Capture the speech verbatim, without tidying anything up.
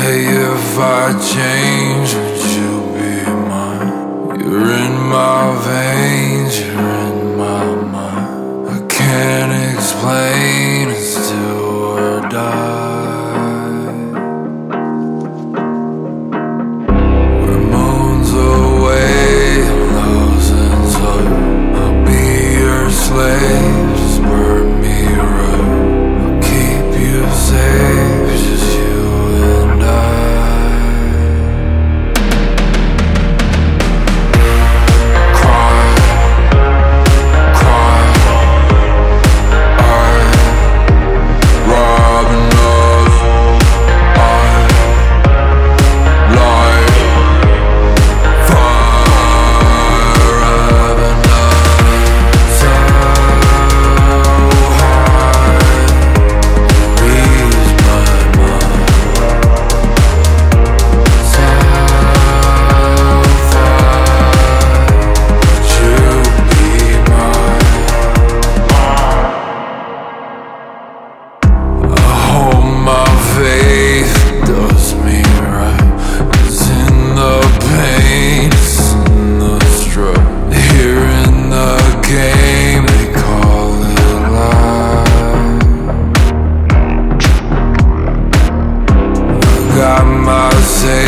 Hey, if I change, would you be mine? You're in my veins, you're in my mind. I can't explain, it's do or die. We're moons away, thousands of. I'll be your slave, just burn me right. I'll keep you safe, just you and I. Got my say